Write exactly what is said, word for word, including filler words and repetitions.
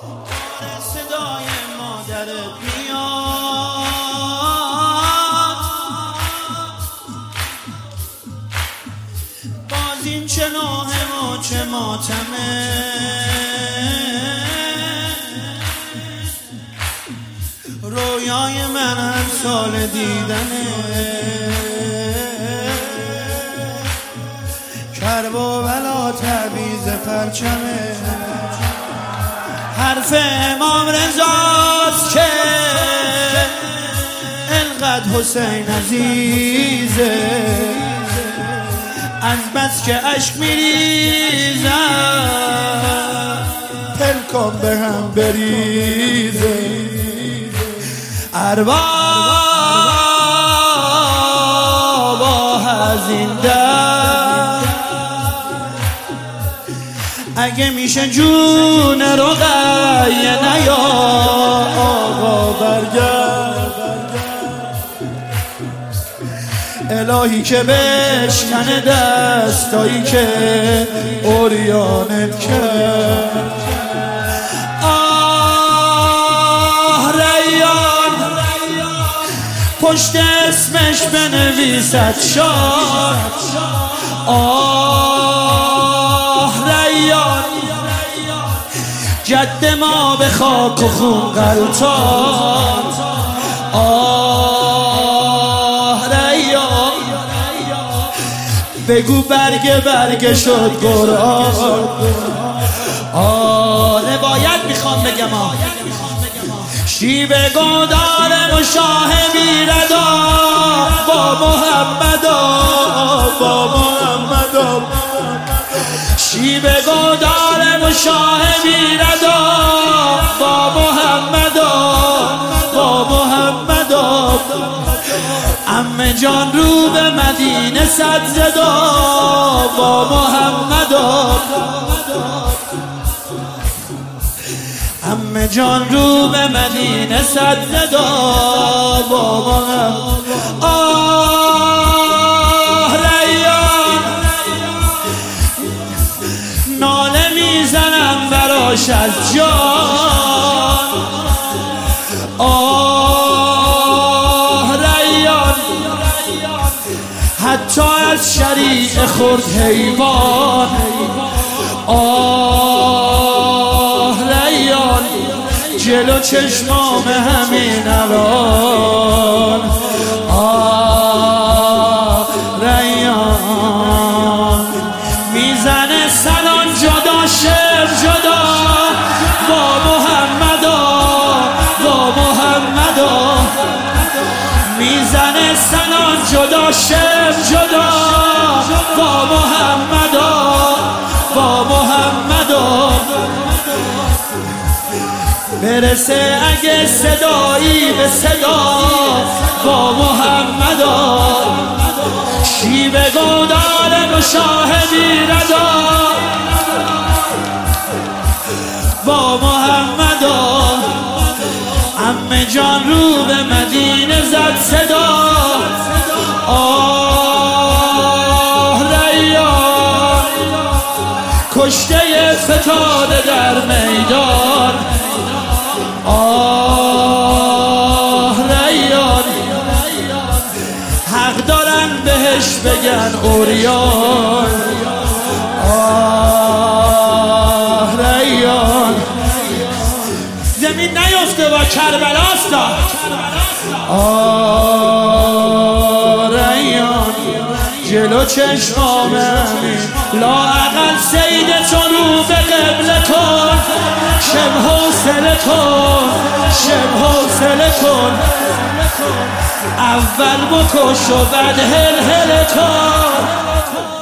صدای مادرت میاد، باز این چه نوحه و چه ماتمه. رویای من هر سال دیدنه، کرب و بلا تعویض پرچمه. حرف امام رضاست که انقدر حسین عزیزه، از بس که عشق میریزم پلکان به هم بریزه. ارباب از این در اگه میشه جون رقیه نیا آقا برگرد. الهی که بشکنه دستایی که اوریانت کرد. آه ریان پشت اسمش بنویسد شاد. آه ریان جد ما به خاک و خون غلطان. آه ریان بگو برگ برگ شد قرآن. آه روایت میخوام بگم آه شیب گودار مشاهبی ردا با محمد با محمد. شیب گودار مشاهبی ردا با محمد با محمد. عمه جان رو به مدینه صد زدا با محمد. عمه جان رو به مدینه صد زدا با محمد. آه ریان ناله میزنم براش از جان. آه ریان حتی از شریع خورد حیوان. آه ریان جلو چشمام همین الان. آه ریان میزنه سنان جدا شعر جدا با محمد با محمد. میزنه سنان جدا شعر جدا با محمد با محمد. برسه اگه صدایی به صدا با محمد. شیب گودار مشاهدی ردا با محمد. عمه جان رو به مدینه زد صدا. آه ریان کشته فتاده در میدان. آه ریان حق دارن بهش بگن اوریان. آه ریان زمین نیفته با کربلاست. آه ریان جلو چشمام همین لااقل سید تو رو به قبله کن. شب حوصله کن شب حوصله کن اول بکش و بعد هل هل کن.